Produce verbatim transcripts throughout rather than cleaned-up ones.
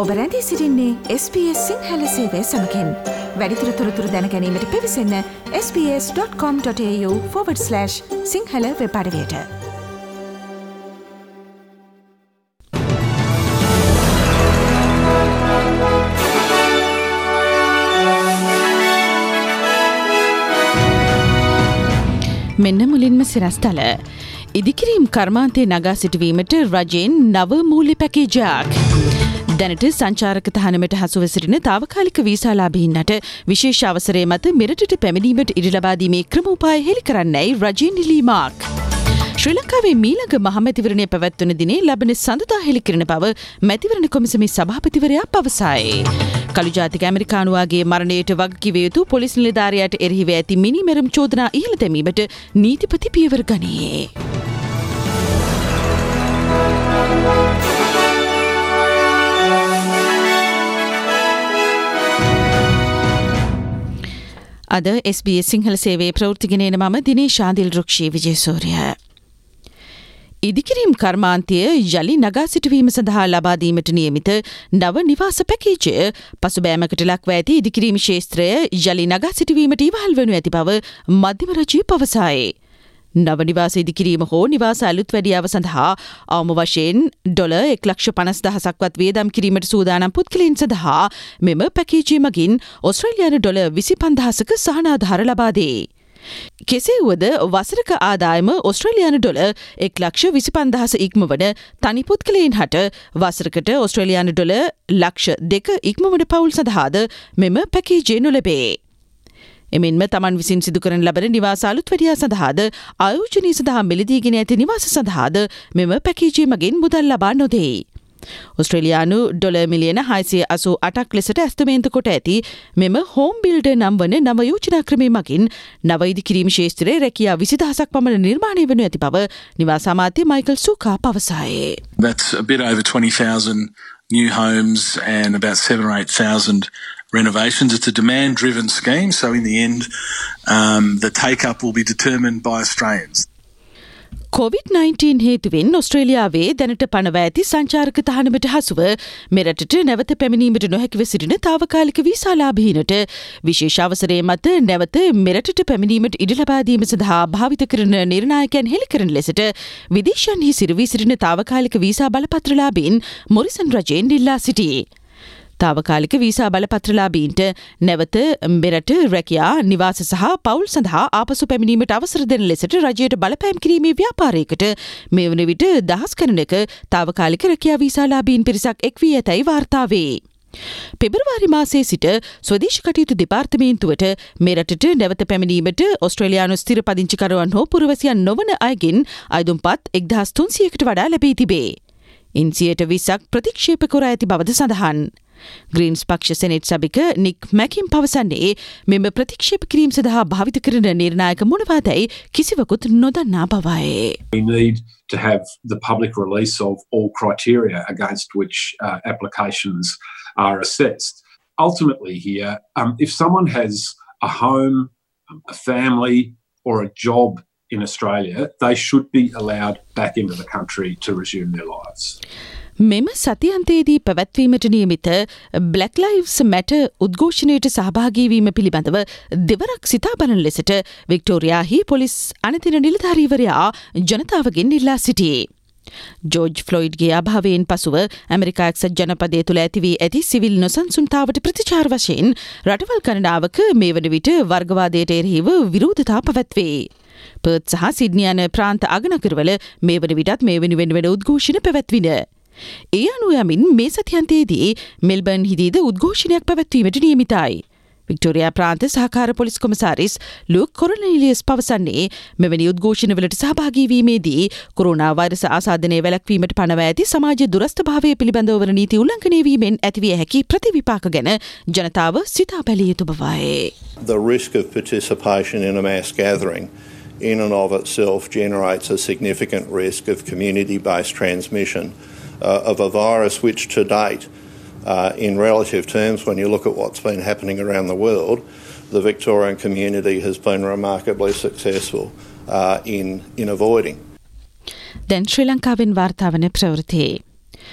ඔබ රැඳී සිටින්නේ S B S සිංහල සේවය සමගින්. වැඩිදුර තොරතුරු දැන ගැනීමට පිවිසන්න s b s dot com dot a u forward slash Sinhala web අඩවියට. මෙන්න මුලින්ම සිරස්තල. ඉදිකිරීම් කර්මාන්තයේ නගා සිටුවීමට රජයෙන් නව මූල්‍ය පැකේජයක්. දැනට සංචාරක තහනමට හසුව සිටින තාවකාලික වීසාලාභීන්ට විශේෂ අවසරය මත මෙරටට පැමිණීමට ඉඩ ලබා දීමේ ක්‍රමෝපාය හෙළි කරන්නයි රජයෙන් ඉල්ලීමක්. ශ්‍රී ලංකාවේ මීළඟ මහමැතිවරණය පැවැත්වන දිනේ ලබන සඳුදා හෙළි කරන බව මැතිවරණ කොමිසමේ සභාපතිවරයා පවසයි. කළු ජාතික ඇමරිකානුවාගේ මරණයට වගකිව යුතු පොලිස් නිලධාරියාට එරෙහිව ඇති මිනිමැරුම් චෝදනා ඉහළ දැමීමට නීතිපති පියවර ගනී. අද S B S සිංහල සේවයේ ප්‍රවෘත්තිගෙන එන මම දිනේෂ් ආදිල් රුක්ෂී විජේසූරිය. ඉදිකිරීම් කර්මාන්තය යලි නගා සිටුවීම සඳහා ලබා දීමට නියමිත නව නිවාස පැකේජය පසුබෑමකට ලක්ව ඇති ඉදිකිරීම් ක්ෂේත්‍රය යලි නගා සිටුවීමට ඉවහල් වනු ඇති බව මධ්‍යම රජය පවසයි. නව නිවාස ඉදිකිරීම හෝ නිවාස අලුත් වැඩියාව සඳහා අවම වශයෙන් ඩොලර් එක් ලක්ෂ පනස් දහසක්වත් වියදම් කිරීමට සූදානම් පුද්ගලයන් සඳහා මෙම පැකේජය මගින් ඔස්ට්‍රේලියානු ඩොලර් විසි පන්දහසක සහනාධාර ලබා දේ. කෙසේ වුවද වසරක ආදායම ඔස්ට්‍රේලියානු ඩොලර් එක් ලක්ෂ විසි පන්දහස ඉක්මවන තනි පුද්ගලයන් හට වසරකට ඔස්ට්‍රේලියානු ඩොලර් ලක්ෂ දෙක ඉක්මවන පවුල් සඳහාද මෙම පැකේජය නොලැබේ. එමෙන්ම තමන් විසින් සිදු කරන ලබන නිවාස අලුත් වැඩියා සඳහාද ආයෝජනය සඳහා මිලදීගෙන ඇති නිවාස සඳහාද මෙම පැකේජය මගින් මුදල් ලබා නොදෙයි. ඔස්ට්‍රේලියානු ඩොලර් මිලියන හයසිය අසූ අටක් ලෙසට ඇස්තමේන්තු කොට ඇති මෙම හෝම් බිල්ඩර් නම් වන නව යෝජනා ක්‍රමය මගින් නව ඉදිකිරීම ක්ෂේත්‍රයේ රැකියා විසි දහසක් පමණ නිර්මාණය වනු ඇති බව නිවාස අමාත්‍ය මයිකල් සූකා පවසයි. That's a bit over twenty thousand new homes and about seven or eight thousand renovations. It's a demand-driven scheme, so in the end, um, the take-up will be determined by Australians. COVID nineteen හේතුවෙන් ඔස්ට්‍රේලියාවේ දැනට පනව ඇති සංචාරක තහනමට හසුව මෙරටට නැවත පැමිණීමට නොහැකිව සිටින තාවකාලික වීසාලාභීනට විශේෂ අවසරය මත නැවත මෙරටට පැමිණීමට ඉඩ ලබා දීම සඳහා භාවිත කරන නිර්ණායකයන් හෙළි කරන ලෙසට විදේශයන්හි සිරවී සිටින තාවකාලික වීසා බලපත්‍රලාභීන් මොරිසන් රජයෙන් ඉල්ලා සිටියේ. තාවකාලික වීසා බලපත්‍රලාභීන්ට නැවත මෙරට රැකියා නිවාස සහ පවුල් සඳහා ආපසු පැමිණීමට අවසර දෙන ලෙසට රජයට බලපෑම් කිරීමේ ව්‍යාපාරයකට මේ වන විට දහස් ගණනක තාවකාලික රැකියා වීසාලාභීන් පිරිසක් එක් වී ඇතැයි වාර්තා වේ. පෙබරවාරි මාසයේ සිට ස්වදේශ කටයුතු දෙපාර්තමේන්තුවට මෙරටට නැවත පැමිණීමට ඔස්ට්‍රේලියානු ස්ථිර පදිංචිකරුවන් හෝ පුරවැසියන් නොවන අයගෙන් අයදුම්පත් එක්දහස් තුන්සියයකට වඩා ලැබී තිබේ. ඉන් සියයට විස්සක් ප්‍රතික්ෂේප කර ඇති බවද සඳහන්. ග්‍රීන්ස් පක්ෂ සෙනෙට් සභික නික් මැකින් පවසන්නේ මෙම ප්‍රතික්ෂේප කිරීම සඳහා භාවිත කරන නිර්ණායක මොනවාදැයි කිසිවකුත් නොදන්නා බවයි. We need to have the public release of all criteria against which uh, applications are assessed. Ultimately here, um, if someone has a home, a family or a job in Australia, they should be allowed back into the country to resume their lives. මෙම සතියන්තයේදී පැවැත්වීමට නියමිත Black Lives Matter උද්ඝෝෂණයට සහභාගී වීම පිළිබඳව දෙවරක් සිතා බලන ලෙසට වික්ටෝරියාහි police අනතින නිලධාරීවරයා ජනතාවගෙන් ඉල්ලා සිටියේ. ජෝර්ජ් ෆ්ලොයිඩ්ගේ අභාවයෙන් පසුව ඇමරිකා එක්සත් ජනපදය තුළ ඇති වී ඇති සිවිල් නොසන්සුන්තාවට ප්‍රතිචාර වශයෙන් රටවල් ගණනාවක මේ වන විට වර්ගවාදයට එරෙහිව විරෝධතා පැවැත්වේ. පර්ත් සහ සිඩ්නි යන ප්‍රාන්ත අගනගරවල මේ වන විටත් මේ වෙනුවෙන් වෙන උද්ඝෝෂණ පැවැත්වින. ඒ අනුව යමින් මේ සතියන්තයේදී මෙල්බර්න් හිදීද උද්ඝෝෂණයක් පැවැත්වීමට නියමිතයි. වික්ටෝරියා ප්‍රාන්ත සහකාර පොලිස් කොමසාරිස් ලූක් කොරනෙලියස් පවසන්නේ මෙවැනි උද්ඝෝෂණවලට සහභාගී වීමේදී කොරෝනා වෛරස ආසාදනය වැළැක්වීමට පනව ඇති සමාජ දුරස්ථභාවය පිළිබඳව වන නීති උල්ලංඝනය වීමෙන් ඇතිවිය හැකි ප්‍රතිවිපාක ගැන ජනතාව සිතා බැලිය යුතු බවයි. The risk of participation in a mass gathering in and of itself generates a significant risk of community-based transmission uh, of a virus which to date, uh, in relative terms, when you look at what's been happening around the world, the Victorian community has been remarkably successful uh, in, in avoiding. දැන් ශ්‍රී ලංකාවෙන් වාර්තාවන ප්‍රවෘත්ති.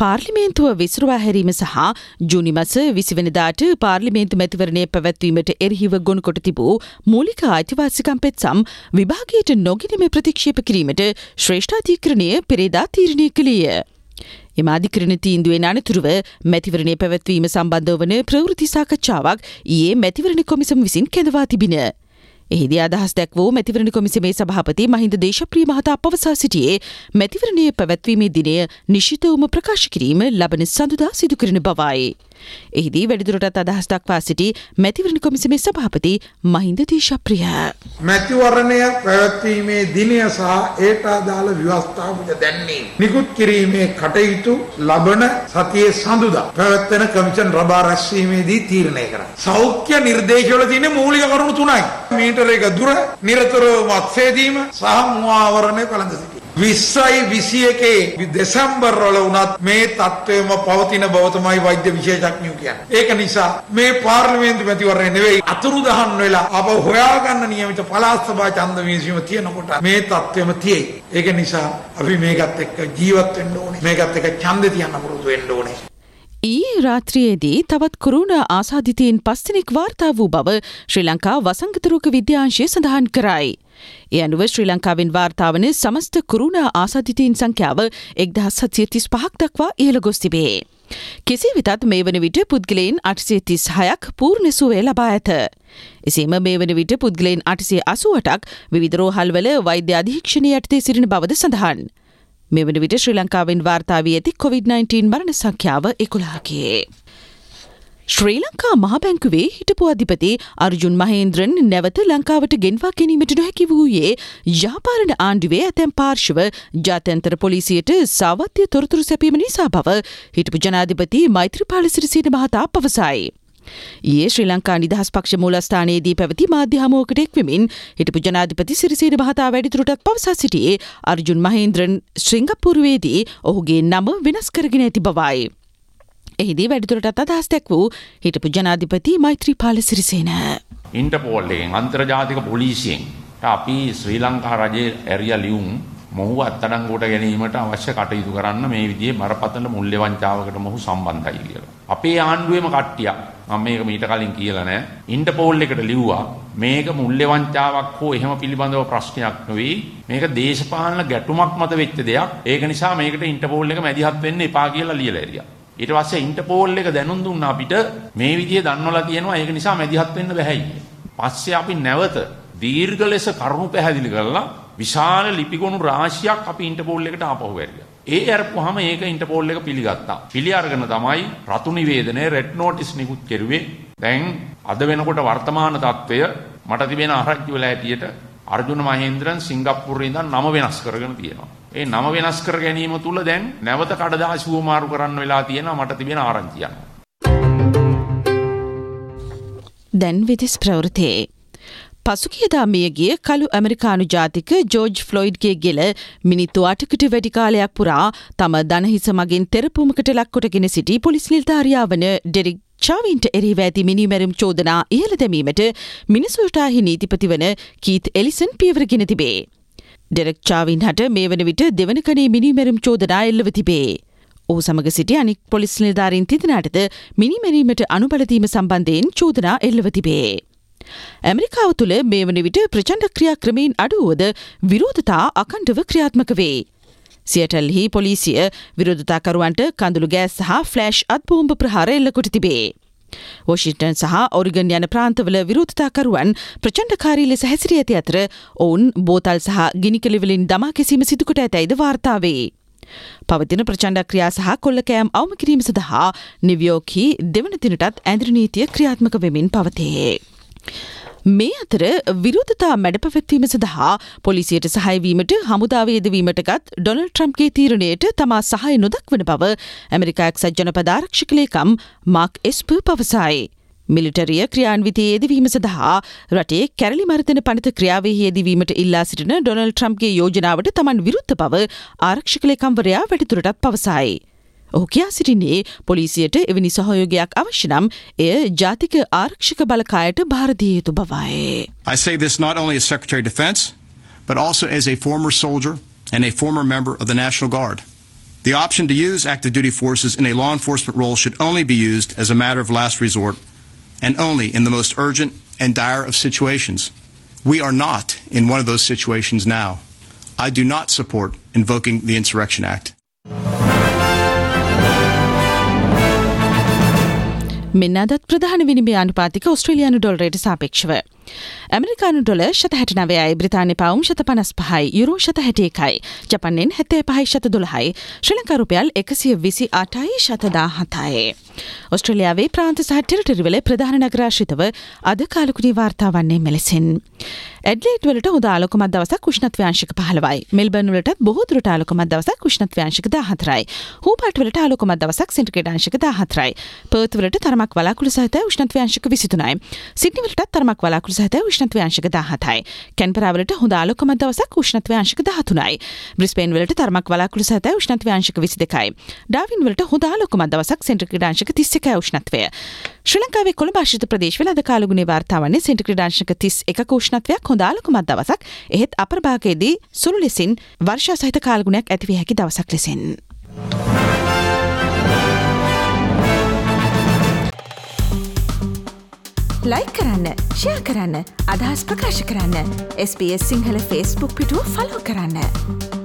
පාර්ලිමේන්තුව විසිරුවා හැරීම සහ ජූනි මස විසි වෙනිදාට පාර්ලිමේන්තු මැතිවරණය පැවැත්වීමට එරෙහිව ගොනුකොට තිබූ මූලික අයිතිවාසිකම් පෙත්සම් විභාගයට නොගෙනීම ප්‍රතික්ෂේප කිරීමට ශ්‍රේෂ්ඨාධිකරණය පෙරේදා තීරණය කළේය. එම අධිකරණ තීන්දුවෙන් අනතුරුව මැතිවරණය පැවැත්වීම සම්බන්ධ වන ප්‍රවෘත්ති සාකච්ඡාවක් ඊයේ මැතිවරණ කොමිසම විසින් කැඳවා තිබින. එහිදී අදහස් දැක් වූ මැතිවරණ කොමිසමේ සභාපති මහින්ද දේශප්‍රිය මහතා පවසා සිටියේ මැතිවරණය පැවැත්වීමේ දිනය නිශ්චිතවම ප්‍රකාශ කිරීම ලබන සඳුදා සිදු කරන බවයි. එහිදී වැඩිදුරටත් අදහස් දක්වා සිටි මැතිවරණ කොමිසමේ සභාපති මහින්ද දේශප්‍රිය. මැතිවරණය පැවැත්වීමේ දිනය සහ ඒට අදාළ ව්‍යවස්ථාපක දැන්වීම නිකුත් කිරීමේ කටයුතු ලබන සතියේ සඳුදා පැවැත්වෙන කමිෂන් රබා රැස්වීමේදී තීරණය කරයි. සෞඛ්‍ය නිර්දේශවල තියෙන මූලික කරුණු තුනයි. මීටර එක දුර නිරතුරුව මත්සේදීම සහ මුවාවරණය කළඳ සිටීම. විස්සයි විසි එකේ දෙසැම්බර් වල වුණත් මේ තත්ත්වයම පවතින බව තමයි වෛද්‍ය විශේෂඥයෝ කියන්නේ. ඒක නිසා මේ පාර්ලිමේන්තු මැතිවරණය නෙවෙයි අතුරුදහන් වෙලා අප හොයාගන්න නියමිත පළාත් සභා ඡන්ද විසීම තියෙනකොට මේ තත්ත්වෙම තියෙයි. ඒක නිසා අපි මේකත් එක්ක ජීවත් වෙන්න ඕනේ. මේකත් එක්ක ඡන්දේ තියන්න පුරුදු වෙන්න ඕනේ. ඊයේ රාත්‍රියේදී තවත් කොරෝනා ආසාදිතයින් පස් දෙනෙක් වාර්තා වූ බව ශ්‍රී ලංකා වසංගත රෝග විද්‍යාංශය සඳහන් කරයි. ඒ අනුව ශ්‍රී ලංකාවෙන් වාර්තා වන සමස්ත කොරෝනා ආසාදිතයින් සංඛ්‍යාව එක්දහස් හත්සිය තිස් පහක් දක්වා ඉහළ ගොස් තිබේ. කෙසේ වෙතත් මේ වන විට පුද්ගලයන් අටසිය තිස් හයක් පූර්ණ සුවය ලබා ඇත. එසේම මේ වන විට පුද්ගලයන් අටසිය අසූ අටක් විවිධ රෝහල්වල වෛද්‍ය අධීක්ෂණය යටතේ සිටින බවද සඳහන්. මේ වන විට ශ්‍රී ලංකාවෙන් වාර්තා වී ඇති කොවිඩ් නයින්ටීන් මරණ සංඛ්‍යාව එකොළහකි. ශ්‍රී ලංකා මහ බැංකුවේ හිටපු අධිපති අර්ජුන් මහේන්ද්‍රන් නැවත ලංකාවට ගෙන්වා ගැනීමට නොහැකි වූයේ ව්‍යාපාරණ ආණ්ඩුවේ ඇතැම් පාර්ශව ජාත්‍යන්තර පොලිසියට සාවද්‍ය තොරතුරු සැපීම නිසා බව හිටපු ජනාධිපති මෛත්‍රීපාල සිරිසේන මහතා පවසයි. ඊයේ ශ්‍රී ලංකා නිදහස් පක්ෂ මූලස්ථානයේදී පැවති මාධ්‍ය හමුවකට එක්වෙමින් හිටපු ජනාධිපති සිරිසේන මහතා වැඩිදුරටත් පවසා සිටියේ අර්ජුන් මහේන්ද්‍රන් ශ්‍රිංගප්පූරුවේදී ඔහුගේ නම වෙනස් කරගෙන ඇති බවයි. එහිදී වැඩිදුරටත් අදහස් දැක් වූ හිටපු ජනාධිපති මෛත්‍රීපාල සිරිසේන. ඉන්ටර්පෝල් එකෙන් අන්තර්ජාතික පොලිසියෙන් අපි ශ්‍රී ලංකා රජයේ ඇරියා ලියුම් මොහු අත්අඩංගුවට ගැනීමට අවශ්‍ය කටයුතු කරන්න මේ විදිහේ බරපතල මුල්‍ය වංචාවකට මොහු සම්බන්ධයි කියලා. අපේ ආණ්ඩුවේම කට්ටිය මම මේක මීට කලින් කියලා නැහැ. ඉන්ටර්පෝල් එකට ලිව්වා මේක මුල්‍ය වංචාවක් හෝ එහෙම පිළිබඳව ප්‍රශ්නයක් නෙවෙයි. මේක දේශපාලන ගැටුමක් මත වෙච්ච දෙයක්. ඒක නිසා මේකට ඉන්ටර්පෝල් එක මැදිහත් වෙන්න එපා කියලා ලියලා ඇරියා. ඊට පස්සේ ඉන්ටර්පෝල් එක දැනුම් දුන්නා අපිට මේ විදිහේ දන්වලා තියෙනවා ඒක නිසා මැදිහත් වෙන්න බැහැයි. පස්සේ අපි නැවත දීර්ඝ ලෙස කරුණු පැහැදිලි කරලා විශාල ලිපිගොනු රාශියක් අපි ඉන්ටර්පෝල් එකට ආපහු ඇරියා. ඒ අරපුවාම ඒක ඉන්ටර්පෝල් එක පිළිගත්තා. පිළි අරගෙන තමයි රතු නිවේදනයේ රෙඩ් නෝටිස් නිකුත් කෙරුවේ. දැන් අද වෙනකොට වර්තමාන තත්ත්වය මට තිබෙන ආරංචි වල ඇටියට අර්ජුන මහේන්ද්‍රන් සිංගප්පූරුවේ ඉඳන් නම වෙනස් කරගෙන තියෙනවා. ඒ නම වෙනස් කර ගැනීම තුල දැන් නැවත කඩදාසි වමාරු කරන්න වෙලා තියෙනවා මට තිබෙන ආරංචිය. දැන් විදිස් ප්‍රවෘත්ති. පසුගියදා මියගිය කළු ඇමරිකානු ජාතික ජෝර්ජ් ෆ්ලොයිඩ්ගේ ගෙල මිනිත්තු අටකට වැඩි කාලයක් පුරා තම දනහිස මගින් තෙරපුමකට ලක්කොටගෙන සිටි පොලිස් නිලධාරියා වන ඩෙරික් චාවින්ට එරෙහිව ඇති මිනිමැරුම් චෝදනා ඉහළ දැමීමට මිනිසෝටාහි නීතිපති වන කීත් එලිසන් පියවරගෙන තිබේ. ඩෙරෙක් චාවින් හට මේ වන විට දෙවන කනේ මිනිමැරුම් චෝදනා එල්ලව තිබේ. ඔහු සමග සිටි අනික් පොලිස් නිලධාරීන් තිදෙනාටද මිනිමැරීමට අනුබලදීම සම්බන්ධයෙන් චෝදනා එල්ලව තිබේ. ඇමරිකාව තුළ මේ වන විට ප්‍රචණ්ඩ ක්‍රියා ක්‍රමයෙන් අඩුවද විරෝධතා අකණ්ඩව ක්‍රියාත්මක වේ. සියටල්හි පොලිසිය විරෝධතාකරුවන්ට කඳුළු ගෑස් සහ ෆ්ලෑෂ් අත්බෝම්බ ප්‍රහාර එල්ලකොට තිබේ. වොෂින්ටන් සහ ඔරිගන් යන ප්‍රාන්තවල විරෝධතාකරුවන් ප්‍රචණ්ඩකාරී ලෙස හැසිරී ඇති අතර ඔවුන් බෝතල් සහ ගිනිකෙලිවලින් දමා කැසීම සිදුකොට ඇතැයිද වාර්තා වේ. පවතින ප්‍රචණ්ඩ ක්‍රියා සහ කොල්ලකෑම් අවම කිරීම සඳහා නිව්යෝර්ක්හි දෙවන දිනටත් ඇඳුරු නීතිය ක්‍රියාත්මක වෙමින් පවතේ. මේ අතර විරෝධතා මැඩ පැවැත්වීම සඳහා පොලිසියට සහයවීමට හමුදාව යෙදවීමටගත් ඩොනල්ඩ් ට්‍රම්ප්ගේ තීරණයට තමා සහය නොදක්වන බව ඇමරිකා එක්සත් ජනපද ආරක්ෂක ලේකම් මාක් එස්පර් පවසයි. මිලිටරිය ක්‍රියාන්විතයේ යෙදවීම සඳහා රටේ කැරලි මර්දන පනත ක්‍රියාවෙහි යෙදවීමට ඉල්ලා සිටින ඩොනල්ඩ් ට්‍රම්ප්ගේ යෝජනාවට තමන් විරුද්ධ බව ආරක්ෂක ලේකම්වරයා වැඩිදුරටත් පවසයි. ඔහු කියා සිටින්නේ පොලිසියට එවැනි සහයෝගයක් අවශ්‍ය නම් එය ජාතික ආරක්ෂක බලකායට භාර දිය යුතු බවයි. I say this not only as Secretary of Defense, but also as a former soldier and a former member of the National Guard. The option to use active duty forces in a law enforcement role should only be used as a matter of last resort and only in the most urgent and dire of situations. We are not in one of those situations now. I do not support invoking the Insurrection Act. මෙන්න අදත් ප්‍රධාන විනිමය අනුපාතික ඔස්ට්‍රේලියානු ඩොලරයට සාපේක්ෂව ඇමරිකානු dollar ශත හැට නවයයි, බ්‍රිතාන්‍ය පවුම් ශත පනස් පහයි, euro ශත හැට එකයි, ජපන්නෙන් හැත්තෑ පහයි ශත දොළහයි, ශ්‍රී ලංකා රුපියල් එකසිය විසි අටයි ශත දාහතයි. ඔස්ට්‍රේලියාවේ ප්‍රාන්ත සහ ටෙරිටරිවල ප්‍රධාන නගරාශ්‍රිතව අද කාලකුණී වාර්තා වන්නේ මෙලෙසින්. ඇඩ්ලේඩ් වලට හොඳ ආලෝකමත් දවසක් උෂ්ණත්වය අංශක පහළොවයි. මෙල්බර්න් වලට බොහෝ දුරට ආලෝකමත් දවසක් උෂ්ණත්වය අංශක දාහතරයි. හෝබාට් වලට ආලෝකමත් දවසක් සෙන්ටිග්‍රේඩ් අංශක දාහතරයි. පර්ත් වලට තරමක් වලාකුළු සහිත උෂ්ණත්වය අංශක විසිතුනයි. සිඩ්නි වලට තරමක් වලාකුළු සහිත උෂ්ණත්වය අංශක දාහතයි. කැන්බරා වලට හොඳ ආලෝකමත් දවසක් උෂ්ණත්වය අංශක දහතුනයි. බ්‍රිස්බේන් වලට තරමක් වලාකුළු සහිත උෂ්ණත්වය අංශක විසි දෙකයි. ඩාවින් වලට හොඳ ආලෝකමත් දවසක් සෙන්ටිග්‍රේඩ් අංශක තිස් එකයි උෂ්ණත්වය. ශ්‍රී ලංකාවේ කොළඹ ආශ්‍රිත ප්‍රදේශවල අද කාලගුණේ වාර්තා වන්නේ සෙන්ටිග්‍රේඩ් අංශක තිස් එකක උෂ්ණත්වයක් හොඳ ආලෝකමත් දවසක්. එහෙත් අපර භාගයේදී සුළු ලෙසින් වර්ෂා සහිත කාලගුණයක් ඇති විය හැකි දවසක් ලෙසින්. ලයික් කරන්න, ෂෙයා කරන්න, අදහස් ප්‍රකාශ කරන්න. S B S Sinhala Facebook පිටුව ෆලෝ කරන්න.